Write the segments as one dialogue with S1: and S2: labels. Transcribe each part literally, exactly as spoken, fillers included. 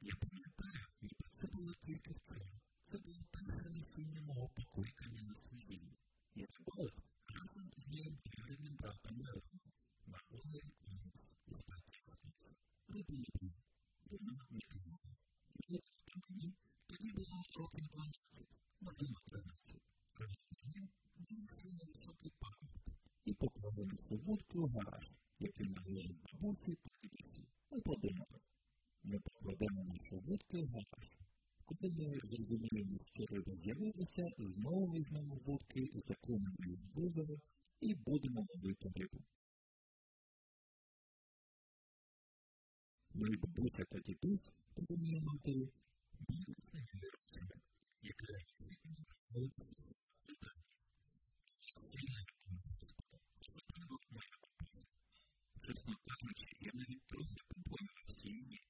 S1: Я пам'ятаю, ніби це було тільки вчора. Це було перше насіння мого покликання на служіння. Я забула разом з моїм вірним братом Левом на озері Конус у Статній Спіці. Риболовлю. Вона не думала. Мені мені тоді було років дванадцять, можливо тринадцять. Разом з ним вийшли на високий пагорб і поклали на вудку в гараж, який належить бабусі та дідусі. Ми подумали. Ми покладемо нашу вудку в гараж. Коли ми зрозуміємо, що риба з'явилася, знову візьмемо вудки, закинемо їх в озеро і будемо ловити рибу. Мої бабуся та дідусь, повинні матері, були своїми ручами, які раніше не виходилися з дані. Їх сильно любили Господа, особливо моя бабуся. Чесно кажучи, я навіть трохи побоювався її.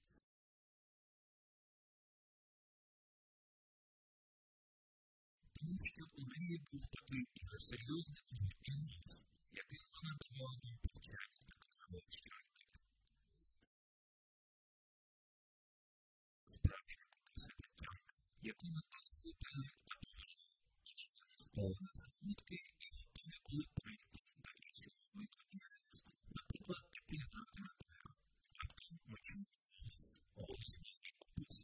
S1: Тому що у неї був такий серйозний ініс, який вона давала нам повчати таке слово. Справжня бабуся Тетяна, яку ми теж любили та поважали, нічого не стала на вудки і готові були прийти до іншого виду діяльності. Наприклад, під'єднати на дерева, а там ми чули голос, голос моєї бабусі.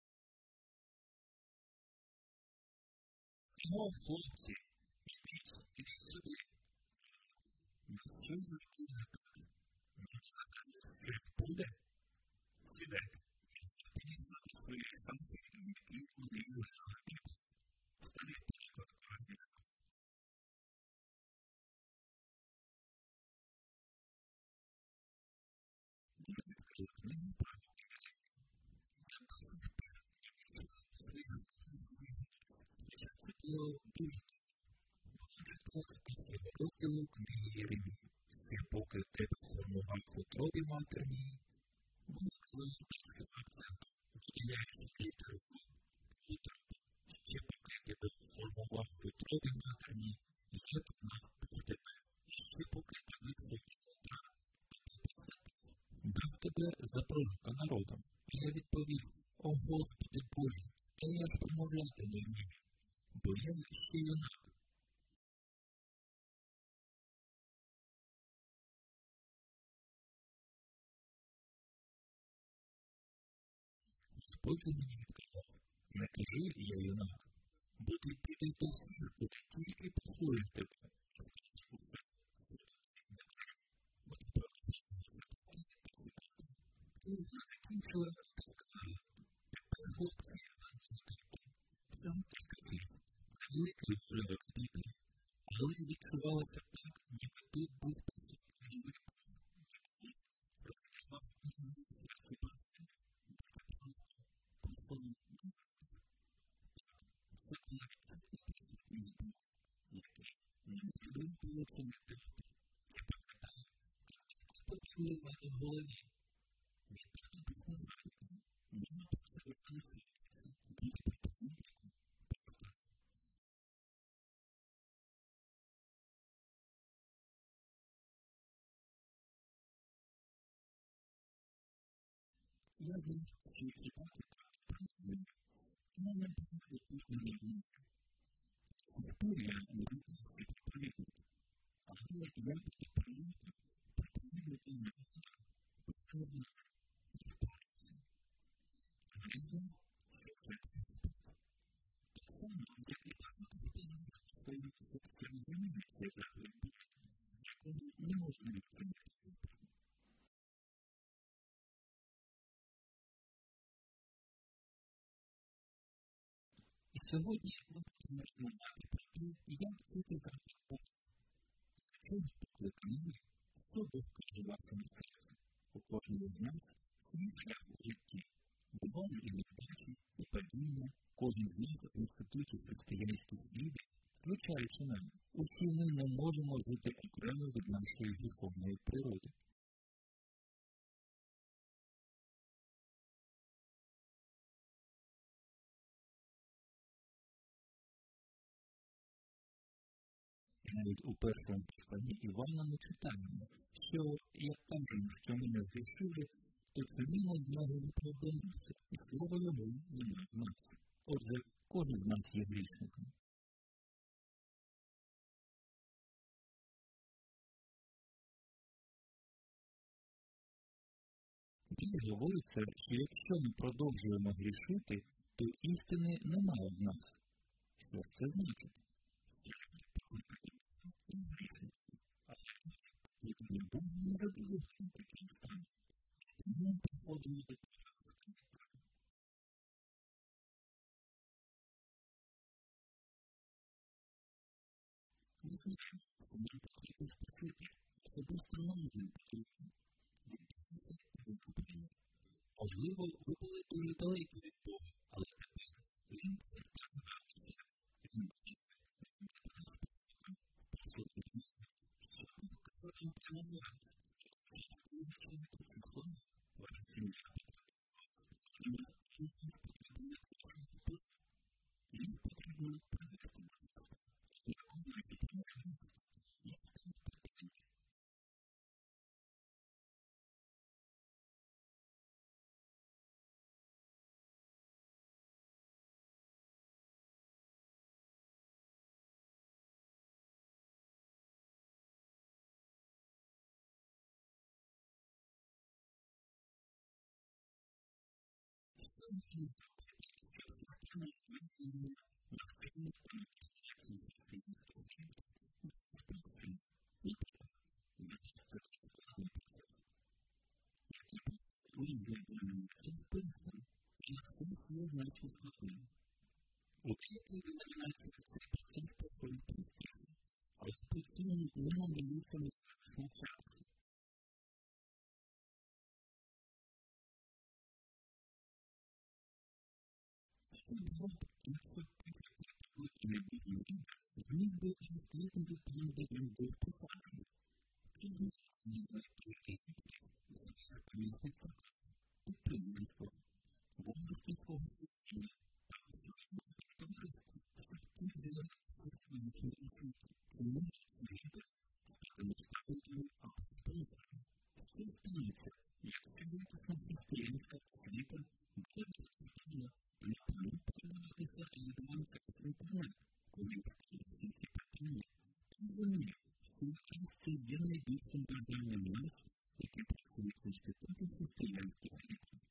S1: О, хлопці, ідіть, ідіть сюди. Ну, що за кулика? Ну, зараз щось буде? Сідайте. Підійшли свої самки, які вони лежали бігу. Старі почали складати. Я відкрив книгу про книгу. Я досить пер, я відчував своїх книг. Я це було дуже Після розділу книги Єремії, ще поки тебе формував в утробі матерній, було казано акцентом, виділяючи літеру «в», літеру «п». Ще поки тебе формував в утробі матерній, я познав тебе. Ще поки дивився із утра, тебе посадив. Дав тебе за пророка народам. І я відповів: «О Господи Боже, та я ж промовляти не вмію, бо я ще юнак». Господь же мені відказав: «Не кажи, я юнак, бо ти підеш до всіх, куди тільки послухають тебе, і скажеш усе, що ти не кажу, бо ти правда, що не закупили та купити». Коли вона закінчила, то сказала: «Тепер, хлопці, я вам не закрити. Сам ти скажи, великий уривок з Біблії, але відчувалося так, ніби тут був присутній живий Бог, який розкривав мені серце бажання. Словом, це була відкрита присутність Бога, який не можливо було чинити опір. Я пам'ятаю, як почули в мене в голові. Він так був навальником, мама просила мене хлопця, бути проповідником, пастора. Я знав, що читати так правильно. Тому не було тут на рівні. З тих пор я не рухався проповідника. Але я і проповідник, проповідника не буду, бо я знав, не впорався. А я знав, що це Господь. Так само, як і багато хто з нас своїм серцем заміниться за Бога, якому не можна відтримати опір. І сьогодні ми будемо розмовляти про те, як бути завжди Богом. Чому покликані ми? Що Бог каже вашому серцю? У кожному з нас свій шлях у житті. Бували і невдачі, і падіння. Кожен з нас в інституті християнських вірів, включаючи мене, усі ми не можемо жити окремо від нашої гріховної природи. І навіть у першому посланні Івана ми читаємо, що, як кажемо, що ми не згрішили, то чинимо з нього виправдовується, і слово йому немає в нас. Отже, кожен з нас є грішником. Біблія говориться, що якщо ми продовжуємо грішити, то істини немає в нас. Що ж це значить? Який Бог не задоволений таким станом. Тому приходимо до поразки. Ми знаємо, що нам потрібно спасити. Особисто нам він потрібен. Відділися і викупити. Можливо, ви були дуже далекі від Бога, але тепер він повертає гратися. Він бачить, що ви зараз спокійно. Послухайте мене, що Бог каже вам прямо зараз. Якщо ви чуєте ці слова, ваша сім'я потребує вас. І вас потрібно вашого впливу. Їм потрібно привести до вас. Знайомляйся про можливість. І потім питання. Що можна зробити, щоб система виявила навчання пам'ятці, як ми постійно створюємо? Спокійно. І так, захистити складно процес. Які б ви зробили цим писом, і на все є значно складним. У деякій деномінації цей процес проходить простіше, але при цьому не надається на свій час. Що Бог, якщо прикрити майбутній рік, зміг би розслідувати там, де він був посаджений? Пізно не знайти Єгиптів, своїх помісних церков, підприємства, в області свого сусіда та у своєму співтоваристві, щоб ті взяли у свої керівництві, тому світи, стати наставниками або спонсорами. Що станеться, якщо випусна християнська освіта буде безкоштовна? Не повинні передаватися лідерам через інтернет, коли всі ці питання. Розумію, що українці є найбільшим бажанням нас, які працюють в інституті християнських лідерів.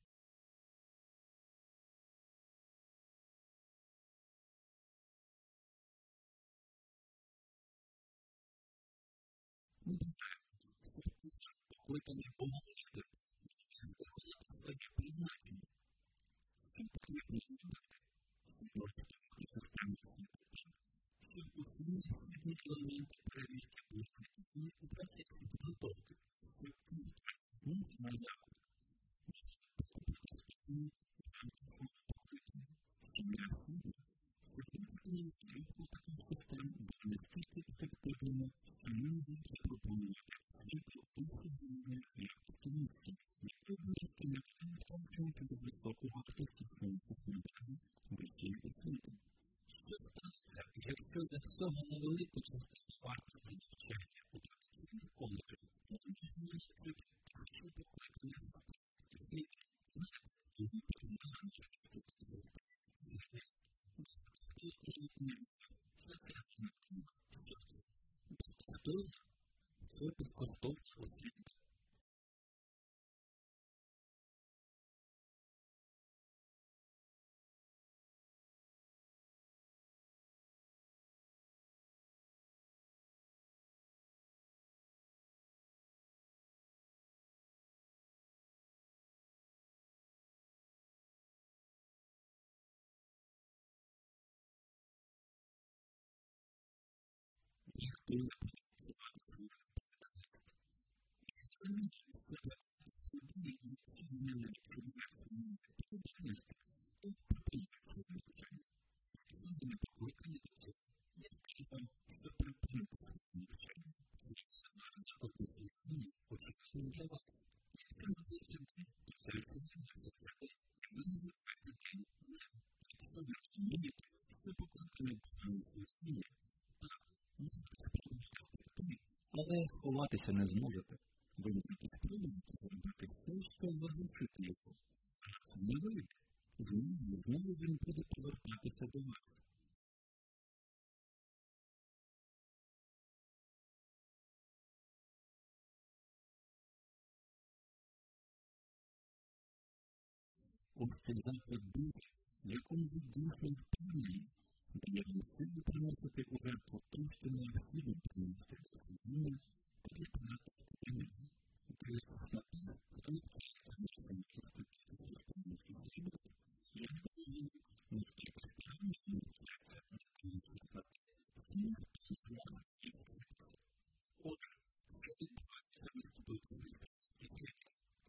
S1: Ми знаємо, що кожен покликаний Богом лідер зміг виконати своє призначення. Що потрібно зробити? Відносити християнські світи, щоб усі необхідні елементи перевірки були світові у процесі підготовки, щоб був на заклик. Покупити спільні свого покликання, що необхідно, щоб виконання цілку таких систем було настільки ефективними, що ми можуть запропонувати світу усвідомлення якості місії, які обов'язки не втомчують без високого артистичного фундаменту вищої освіти. Що станеться, якщо за всього невелику частину вартості навчання у традиційних коледжах можна відкрити так, що покликання і знаєте, і ви переконані, що інститут безкоштовно, це безкоштовна освіта. Ніхто не буде працювати свою відповідальність. Якщо ми не себе ходили і не відчувають свою відповідальність, то припинять свою навчання. Якщо ви не покликані до цього, я скажу вам, що припинити свою навчання. Це не заклади свої очікування для вас. Якщо не хочете, то це рішення за себе, і ви не закладете день не. Якщо ви розумієте, що покликані до свої свої, але сховатися не зможете. Ви ви можете спробувати зробити все, щоб заглушити його. А це не вийде. Знову і знову він буде повертатися до вас. Ось цей заклик Бога, в якому ви дійсно впевнені, дає вам силу приносити у жертву те, що необхідно принести до служіння та для практики до нього. Дивитися на те, хто відкриється на самі інституції християнських живот. Я впевнений, наскільки странно він вчаться на українських фактах. Всі, хто з вас є відкритися. Отже, що відбувається в інституті християнських живот?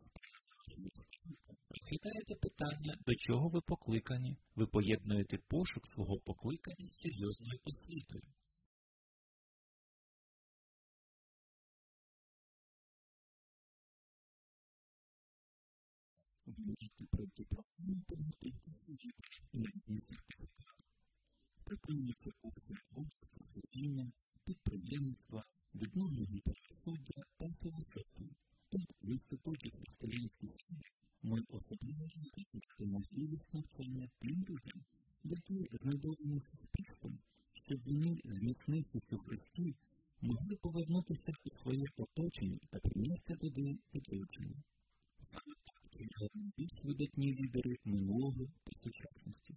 S1: Розглядаєте питання, до чого ви покликані, ви поєднуєте пошук свого покликання з серйозною освітою. Ви можете пройти програму підготовки служителів на сертифікат. Пропонується курси в області служіння, підприємництва, відновлення правосуддя та філософії. Тут в інституті християнських служб ми особливо раді дати можливість навчання тим людям, які знайдовані суспільством, щоб вони, зміцнившись у Христі, могли повернутися у своє оточення та принести туди відродження. Саме так виглядають найбільш видатні лідери минулого та сучасності.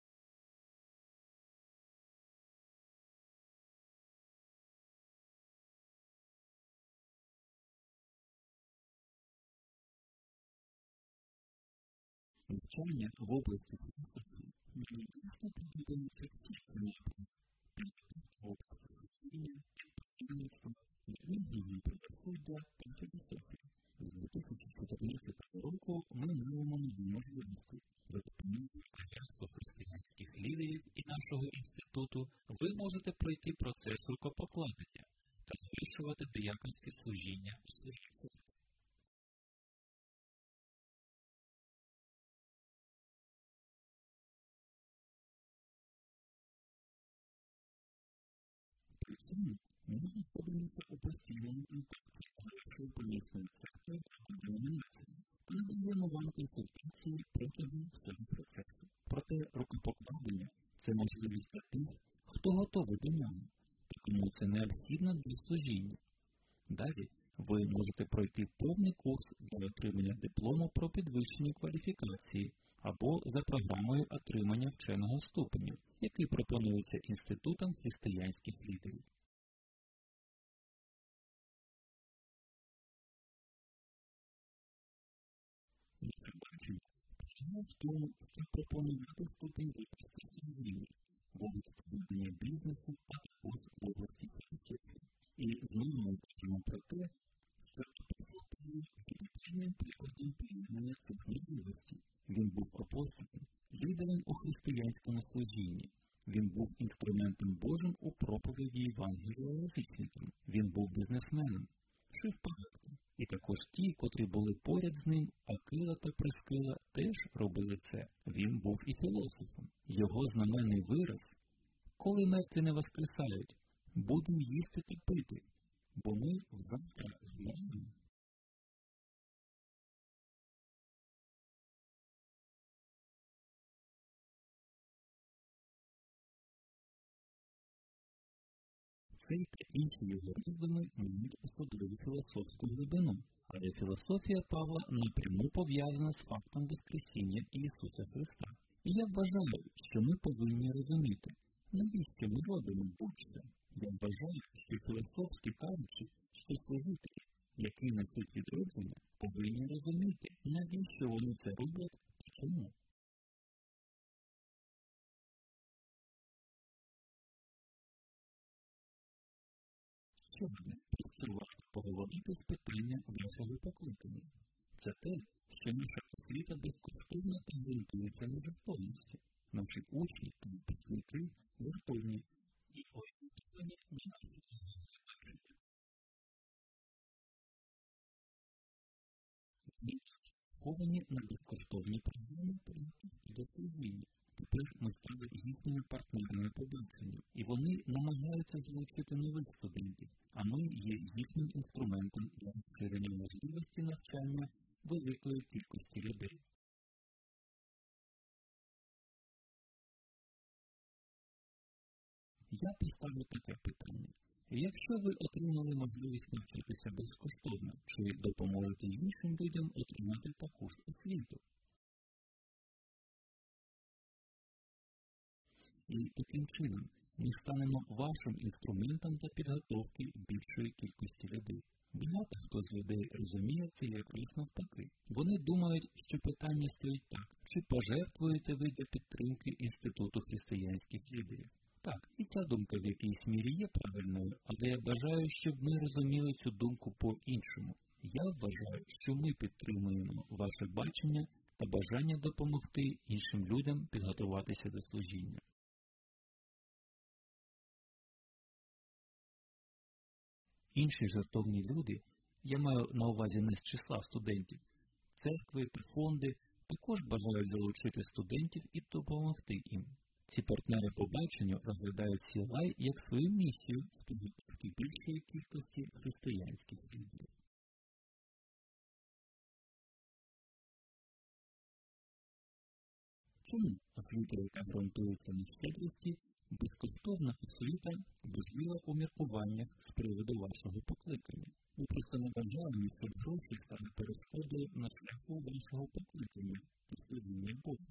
S1: Навчання в області філософії неодноразово проводилося всі ці напрямки. Підготовка в області служіння, підприємництва, відновлення правосуддя та філософії. З дві тисячі чотирнадцятого року ми маємо нові можливості. За допомогою Альянсу християнських лідерів і нашого інституту ви можете пройти процес рукопокладення та звершувати дияконське служіння у своїй церкві. При цьому ми знаходимося у постійному контакті з вашою помісною церквою або деномінацією та надаємо вам консультації протягом всього процесу. Проте рукопокладення – це можливість для тих, хто готовий до нього, та кому це необхідно для служіння. Далі ви можете пройти повний курс для отримання диплому про підвищення кваліфікації або за програмою отримання вченого ступеня, який пропонується Інститутом християнських лідерів. Наше бачення полягає в тому, щоб пропонувати ступень випуску служіння в області ведення бізнесу, а також в області філософії. І знову ми кажемо про те, що апостол Павло є потрібним прикладом прийняття цих можливостей. Він був апостолом, лідером у християнському служінні. Він був інструментом Божим у проповіді Євангелія язичникам. Він був бізнесменом, шив палатки. І також ті, котрі були поряд з ним, Акила та Прискила, теж робили це. Він був і філософом. Його знаменний вираз «Коли мертві не воскресають, будемо їсти та пити, бо ми завтра знаємо». Цей та інші його роздуми мають особливу філософську глибину, але філософія Павла напряму пов'язана з фактом Воскресіння Ісуса Христа. І я вважаю, що ми повинні розуміти, навіщо ми робимо будь-що. Я вважаю, що філософськи кажучи, що служителі, які несуть відродження, повинні розуміти, навіщо вони це роблять і чому. Сьогодні про що варто поговорити з питання вашого покликання. Це те, що наша освіта безкоштовно та ґрунтується на жертовності. Наші учні та випускники жертовні і орієнтовані на наші бажання. зараховані на безкоштовні програми підготовки до служіння. Тепер ми стали їхніми партнерами по баченню, і вони намагаються залучити нових студентів, а ми є їхнім інструментом для розширення можливості навчання великої кількості людей. Я поставлю таке питання. Якщо ви отримали можливість навчатися безкоштовно, чи допоможете іншим людям отримати таку ж освіту? І таким чином ми станемо вашим інструментом для підготовки більшої кількості людей. Багато хто з людей розуміє це якраз навпаки. Вони думають, що питання стоїть так, чи пожертвуєте ви для підтримки Інституту християнських лідерів? Так, і ця думка в якійсь мірі є правильною, але я бажаю, щоб ми розуміли цю думку по-іншому. Я вважаю, що ми підтримуємо ваше бачення та бажання допомогти іншим людям підготуватися до служіння. Інші жертовні люди, я маю на увазі не з числа студентів, церкви та фонди також бажають залучити студентів і допомогти їм. Ці партнери по баченню розглядають сі ел ай як свою місію з підготовки більшої кількості християнських лідерів. Чому освіта, яка ґрунтується на щедрості, безкоштовна освіта важлива у міркуваннях з приводу вашого покликання? Ми просто не бажаємо, щоб гроші стали перешкодою на шляху вашого покликання та служіння Богу.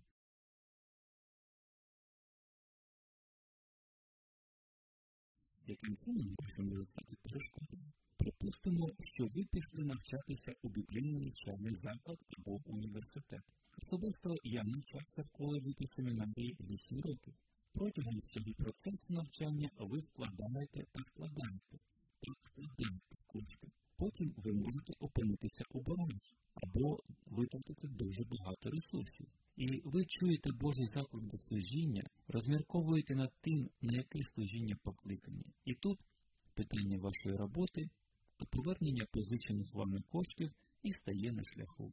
S1: Яким чином гроші може стати перешкодою? Припустимо, що ви пішли навчатися у біблійний навчальний заклад або університет. Особисто я навчався в коледжі та семінарії вісім років. Протягом цього процесу навчання ви вкладаєте та вкладаєте, та вкладаєте кошти. Потім ви можете опинитися у боргах, або витратити дуже багато ресурсів. І ви чуєте Божий заклик до служіння, розмірковуєте над тим, на яке служіння покликані. І тут питання вашої роботи та повернення позичених вами коштів і стає на шляху.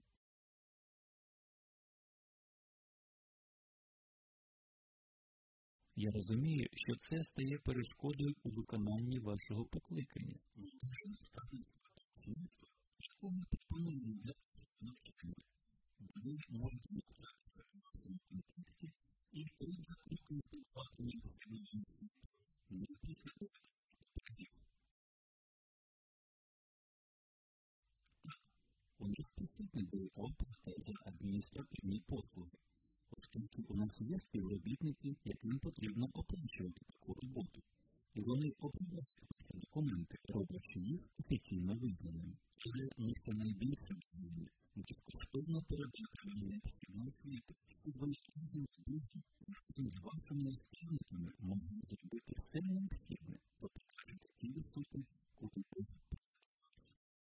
S1: Я розумію, що це стає перешкодою у виконанні вашого покликання. Яку ми пропонуємо для навчання? Ви можете навчатися в вашому контексті і перед закритим здобуванням потрібного світу. Не після того, що прийдів. Так, у нас присутня велика оплата за адміністративні послуги, оскільки у нас є співробітники, яким потрібно оплачувати таку роботу. І вони обробляють документи, роблячи їх офіційно визнаними. Але наша найбільша ціль – безкоштовно передати вам необхідну освіту, щоб ви разом з Богом, разом з вашими наставниками могли зробити все необхідне, та покажете ті висоти, куди Бог приведе вас.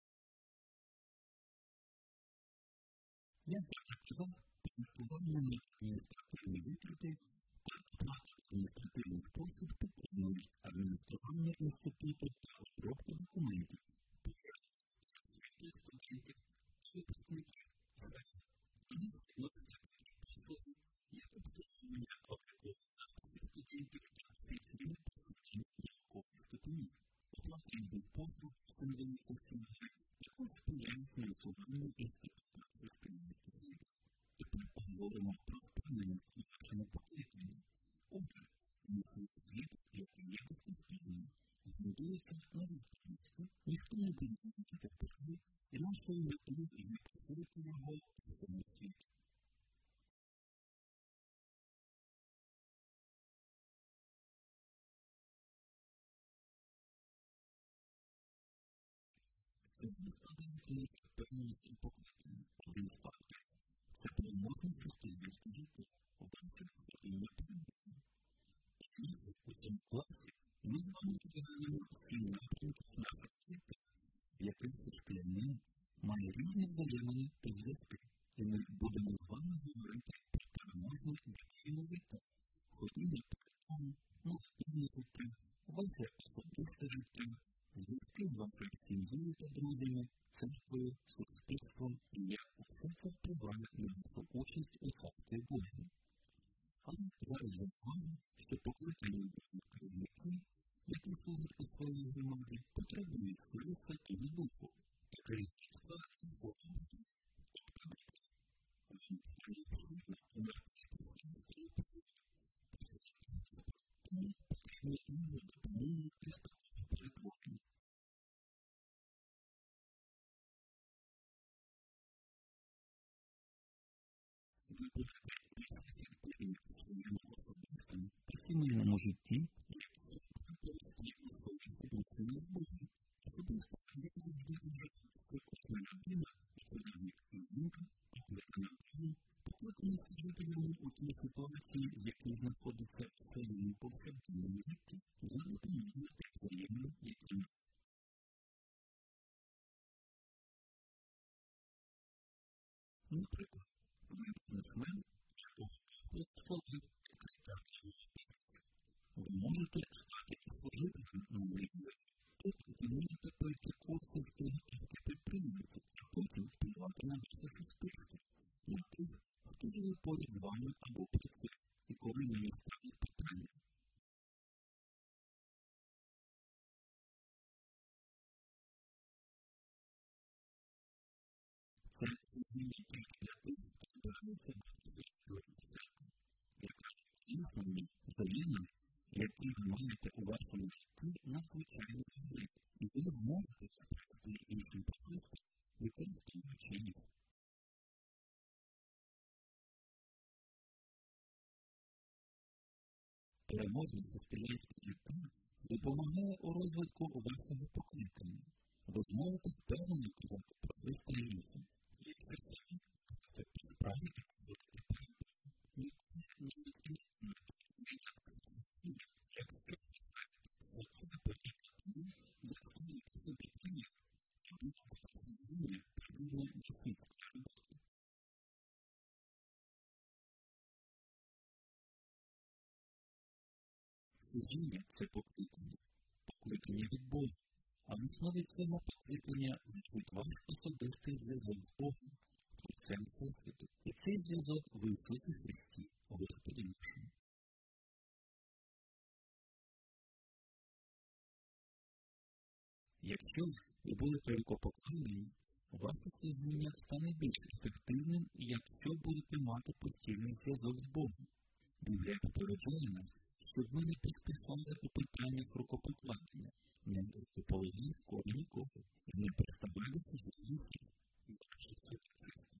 S1: Я вже казав, підготування на адміністративні витрати та оплата адміністративних послуг підтримують адміністрування інституту та обробку документів, пов'язаних з освітою студентів та випускників. Вони відносяться такі послуги, як обслуговування облікових записів студентів та офіційне посвідчення наукових ступенів. Оплата різних послуг, що надаються сі ел ай, також сприяє фінансуванню інституту християнських лідерів. Тепер поговоримо про впевненість у вашому покликанні. Отже, місний світ, який є безкоштовним, будується на вірності, ніхто не буде залучити вперед, і нашою метою є поширити його у всьому світі. Сьогодні складається на впевненість у покликанні. Один з факторів – це переможність християнського життя, ваше родинне перебування. Звісно, у цьому класі ми з вами розглядаємо сім напрямків нашого життя, в яких християнин має різні взаємини та зв'язки, і ми будемо з вами говорити про переможне біблійне життя, ходіння передом, молитовне життя, ваше особисте життя, зв'язки з вашою сім'єю та друзями, церквою, суспільством і як усе це впливає не несу участь у Царстві Божому. Але зараз зауважу, що покликані керівники, які служать у своїй громаді, потребують сили Святого Духу та керівництва і свободи. Тобто, вони потрібно померти християнської правди. Тому потрібно йому допомогу для такого перетворення. Ви будете ефективні у своєму особистому та сімейному житті, якщо будете рости у своїй відносині з Богом. Особисто ви завжди вважаєте, кожна людина, чоловік і жінка, покликана Богом, покликана служити йому у тій ситуації, в якій знаходиться у своєму повсякденному житті, за допомогою тих взаємин, які ми. Наприклад, ви бізнесмен, якого Бог відкриття його бізнесу. Ви можете стати і служителем на рівні. Тобто ви можете пройти курси з підготовки підприємців, а потім впливати на ваше суспільство, на тих, хто живе поряд з вами або працює, і коли мені ставить питання. Це служіння тільки для тих, хто збирається бути членом церкви, яка звісно мені взаємин, який ви маєте у вашому житті надзвичайно важливі, і ви зможете сприйти іншим покликом, використовуючи їх. Переможне християнське життя допомагає у розвитку вашого покликання. Ви зможете впевнено казати про Христа Ісуса, як це самі, це справді будете перебувати. Ніколи не відкрити як це писати, хочете потім тому, як створити собі тіні, і будете служіння подібне до світської роботи. Служіння – це покликання, покликання від Бога, а в основі цього покликання лежить ваш особистий зв'язок з Богом, Творцем Всесвіту, і цей зв'язок в Ісусі Христі, Господі нашому. Якщо ж ви будете рукопокладені, ваше служіння стане більш ефективним, якщо будете мати постійний зв'язок з Богом. Біблія попереджає нас, щоб ми не поспішали у питаннях рукопокладення, не рукоположили скоро нікого і не приставали служіння бачить Святий Христа.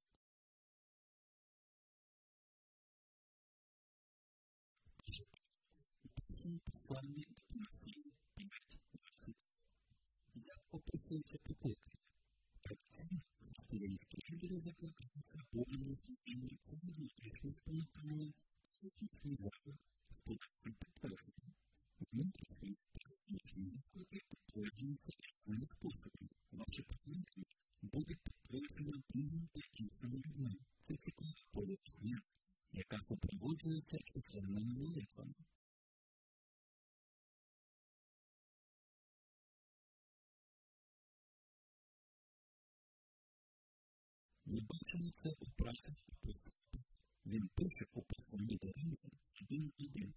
S1: У першому посланні до Тимофія п'ять двадцять. Як описується покликання? Так ці християнські лідери закликаються Богом на служіння через внутрішні спонукання, фізичний заклик з подальшим підтвердженням. Внутрішні та фізичні заклики підтверджуються різними способами. Ваше покликання буде підтверджено Богом та іншими людьми. Це цікава політична, яка супроводжується численними молитвами. Ми бачимо це у працях апостолів. Він пише у посланні до Римлян один один.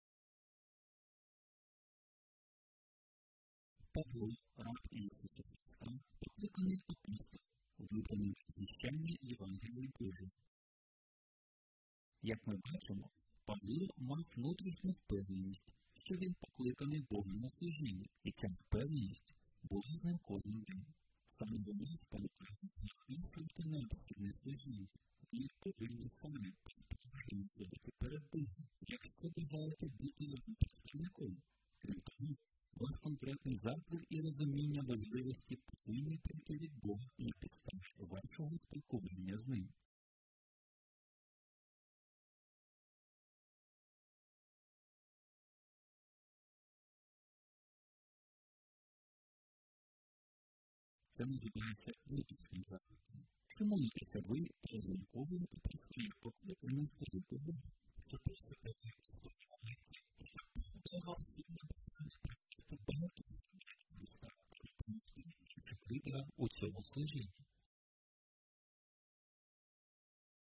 S1: Павло, раб Ісуса Христа, покликаний апостол, вибраний для звіщання Євангелії Божого. Як ми бачимо, Павло мав внутрішню впевненість, що він покликаний Богом на служіння, і ця впевненість була з ним кожен день. Саме вона спонукає нас висловити необхідне служіння. Ви повинні самі по-справжньому ходити перед Богом, якщо бажаєте бути його представником. Крім того, ваш конкретний заклик і розуміння важливості повинні прийти від Бога на підставі вашого спілкування з ним. Це називається внутрішнім закликом. Чи молитеся ви та розмірковуєте про своє покликання служити Богу? Це просто таке історія молитви, що Бог дав вам сильне бажання привести багато людей до Христа та допомогти іншим лідерам у цьому служінні.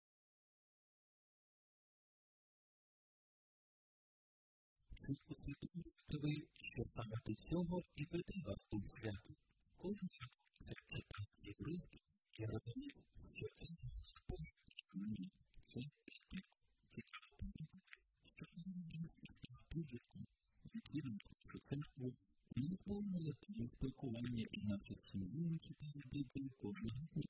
S1: ви усвідомлюєте ви, що саме до цього і веде вас Дух Святий. Коли я це читав ці уривки, я розумів, що це спожити мені. Це таке цікаво помітити, що коли він став підлітком, відвідав цю церкву, у нас були молитві спілкування і наші сім'ї читали Біблію кожного дня.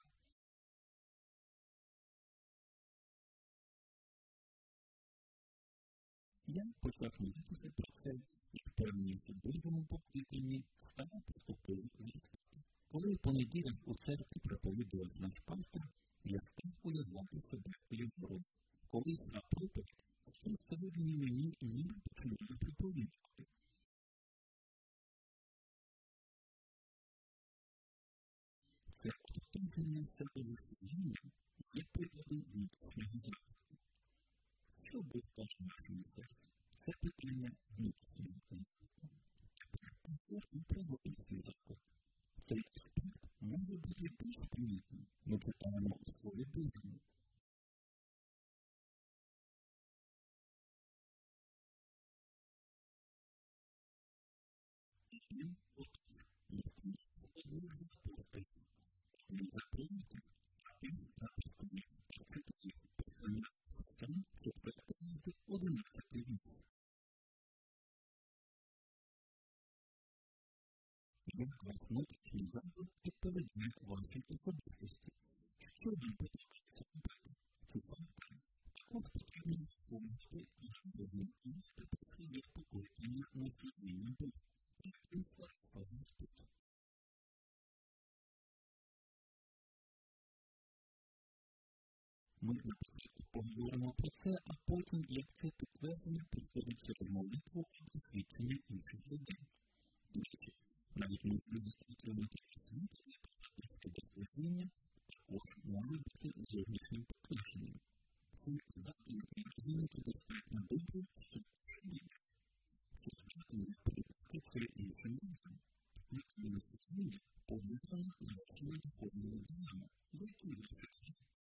S1: Я почав молитися про це і впевнився в Божому покликанні, став поступово зростати. Коли в понеділок у церкві проповідував наш пастор, я став уявляти себе у його ролі. Колись на проповідь, що сьогодні мені ніби починає проповідувати. Це ототожнення себе заслужіння є прикладом внутрішнього заходу. Що Бог каже нашому серцю? Це питання внутрішнього заходу. Тепер поговоримо про зовнішній заход. Цей аспект може бути більш помітним. Ми читаємо у Слові Божому. Він отож, істинно одних з апостолів. Він запровадив, а тим запустив прикритив послання сам четвертий розділ одинадцятий вірш. Як ваш внутрішній заход відповідає вашій особистості? Що вам подобається робити? Ці фактори також потрібно враховувати і розмірковувати про своє покликання на служіння Богу. І прислав вас Господь. Ми на початку поговоримо про це, а потім, як це підтвердження, приходить через молитву і досвідчення інших людей. До речі, навіть можливість отримати освіту для підготовки до служіння також може бути зовнішнім покращенням. Ви здатні розуміти достатньо добре, щоб робити. Це здатні передати це іншим людям. Покликання на служіння пов'язано з вашими духовними діями, які ви робите.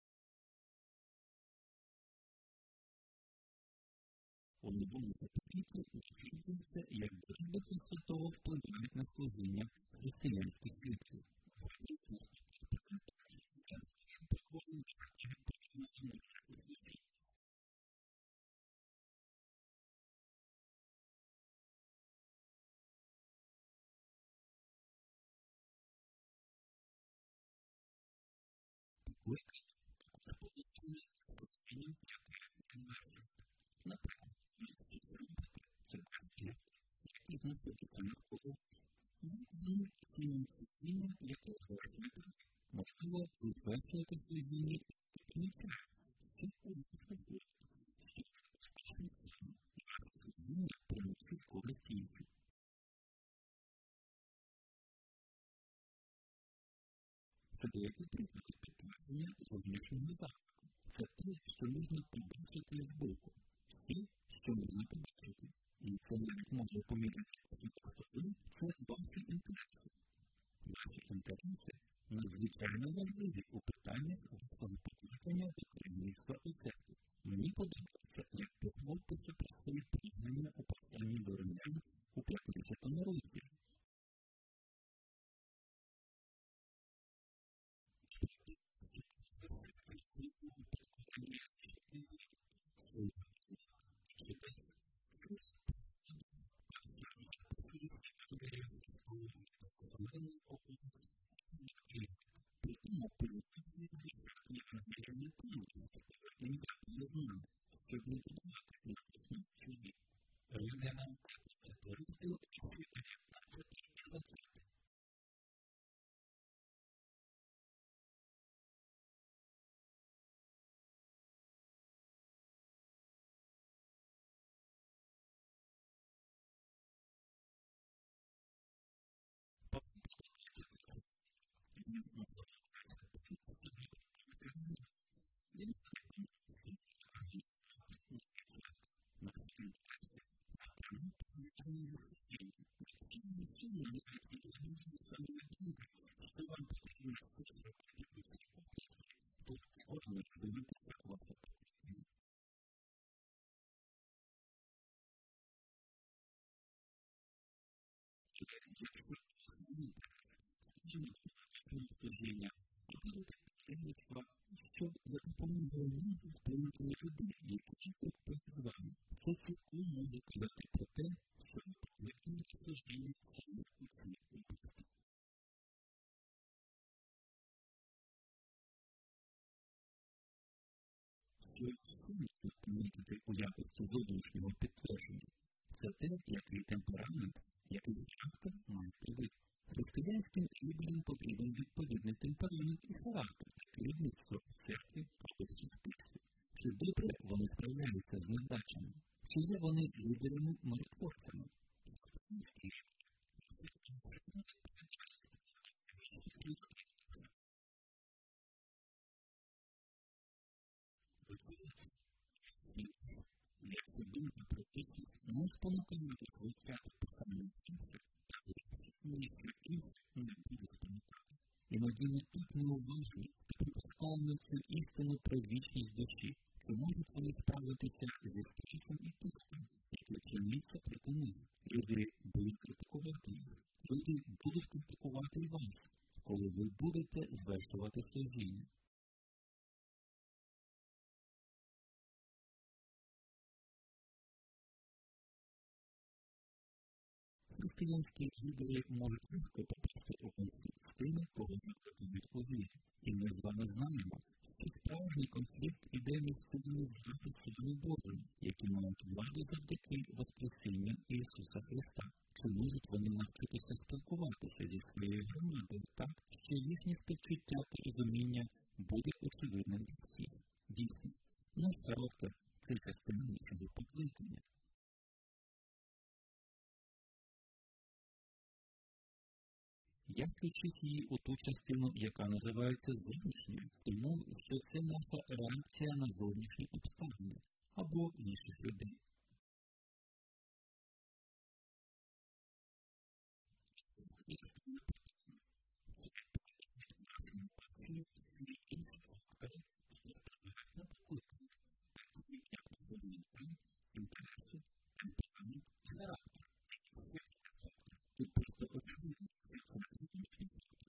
S1: У новому заповіті досліджується, як дари Духа Святого впливають на служіння християнських лідерів. Вони наступні приклади християнських прикладів і відповідно до нашого служіння. Покликання також пов'язане з служінням, яке відбувається. Наприклад, якщо це робити, це бачення, які знаходяться навколо вас. Вони цінують служіння, яке звершуєте. Можливо, ви звершуєте служіння і помічаєте, що у вас виходить, що успішно саме, і ваше служіння приносить користь іншим. Це деякі приклади підтвердження зовнішнього заходу. Це те, що можна побачити збоку. Все, що можна побачити. І це навіть може помітити особисто ви, це ваші інтереси. Ваші інтереси надзвичайно важливі у питаннях вашого покликання до керівництва у церкві. Мені подобається, як Павло пише про свої прагнення у посланні до римлян у п'ятнадцятому розділі. Притому передає звичайні англійні плюси, і я не знаю, щоб не додавати написні чужі. Римлянам п'ятнадцятий розділ відповідає на потрібні витрати. керівництва, що за допомогою нього вплинути на людей, які чекають перед вами. Це цілком може казати про те, що ви покликані служіння саме у цій області. Що сумнісно помітити у якості зовнішнього підтвердження? Це те, який темперамент, який характер має привид. Християнським лідерам потрібен відповідний темперамент і характер для керівництва в церкві або в суспільстві. Чи добре вони справляються з невдачами? Чи є вони лідерами-миротворцями? Якщо думка про тихість не спонукаєте звичайно писанням інших, ніщо інше не буде спонукати. Іноді ми тут неуважні та пропускаємо цю істину про вічність душі. Чи можуть вони справитися зі стресом і тиском, які чиняться проти них? Люди будуть критикувати їх. Люди будуть критикувати і вас, коли ви будете звершувати служіння. Християнські лідери можуть легко попасти у конфлікт з тими, кого закликають у вірі. І ми з вами знаємо, що справжній конфлікт іде між силами зла та силами Божими, які мають владу завдяки Воскресінню Ісуса Христа. Чи можуть вони навчитися спілкуватися зі своєю громадою так, що їхнє співчуття та розуміння буде очевидним для всіх? Дійсно, наш характер – це частина нашого покликання. Я включив її у ту частину, яка називається зовнішньою, тому що це наша реакція на зовнішні обставини або інших людей. Всі інші фактори, що впливають на покликання, такі як поведінка, інтереси, темперамент і характер. Тут просто очевидно, що це зовнішні фактори.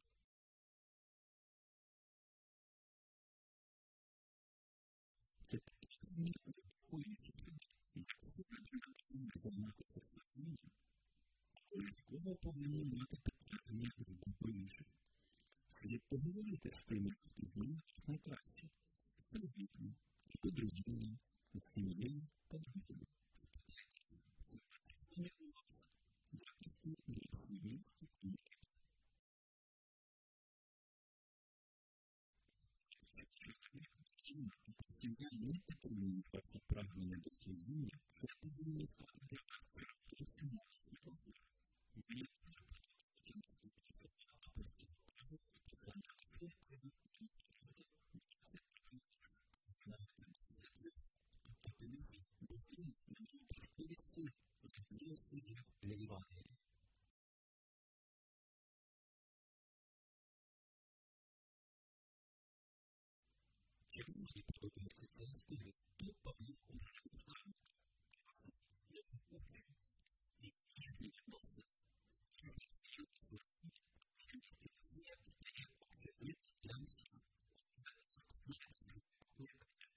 S1: Це потрібні заспокоюючі люди, якщо ви не займатися служінням, обов'язково повинні мати підтвердження з боку інших. Слід поговорити з тими, хто знає вас найкраще, з чоловіком, з подружжям, з сім'єю та друзями. Спитайте, що у вас якісні необхідності комунікації. Сім'я не підтримує ваше прагнення до служіння, це повинно стати для вас зовсім новий дозвіл. Ви не можете починати писати або співпрацю з писанням фото, знаєте, це тобто люди повинні мати додаткові сили, особливо служіння для Євангелія. Чому мені подобається ця історія? Тут Павло говорить про нами. Я не хочу. І я не відносно. Я не всію служіння. Я не служіння подає очевидно для всіх. Знаєте, це покликання.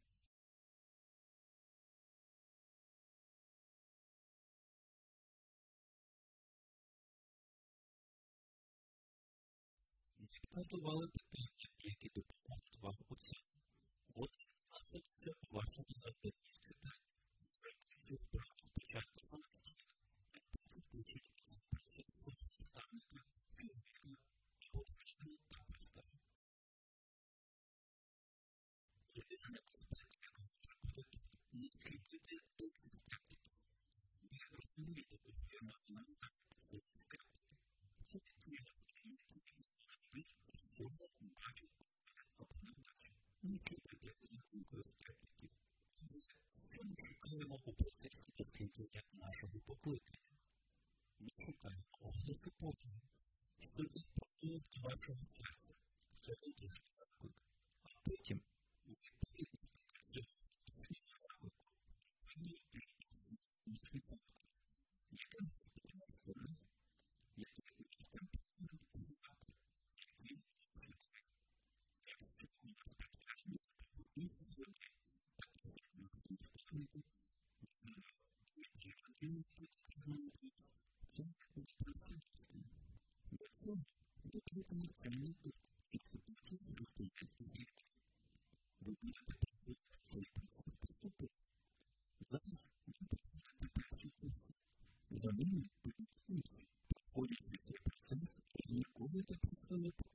S1: Ми підготували питання, які допоможуть вам у цьому. От знаходиться у вашому завданні читання. Зробіться вправу спочатку самостійно, а потім включитися в присутку наставника, чоловіка, подружжя та представника. Людина небезпеки, яка може бути тут, не вчитуйте токсик скептиків. Ви розумієте, повірно, на нас присутні скептики. Це відповідно потрібно ви усьому бачите або не бачите. Не читайте закликою скептиків. Що ми шукаємо у процесі дослідження нашого покликання? Ми шукаємо оголоси Божого, що це продовж до вашого серця, це внутрішній заклик. А потім, у відповідності до цього внутрішнього заклику, ви дієте інші пункти, яке не сподобається нам, які якийсь темперамент погувати, який не вживає. Якщо у вас это национальный экспертиз христианских веков. Вы будете проходить свой процесс преступления. Зараз вы проходите первый курс. За ними вы будете проходите свой процесс, размерковываете про свое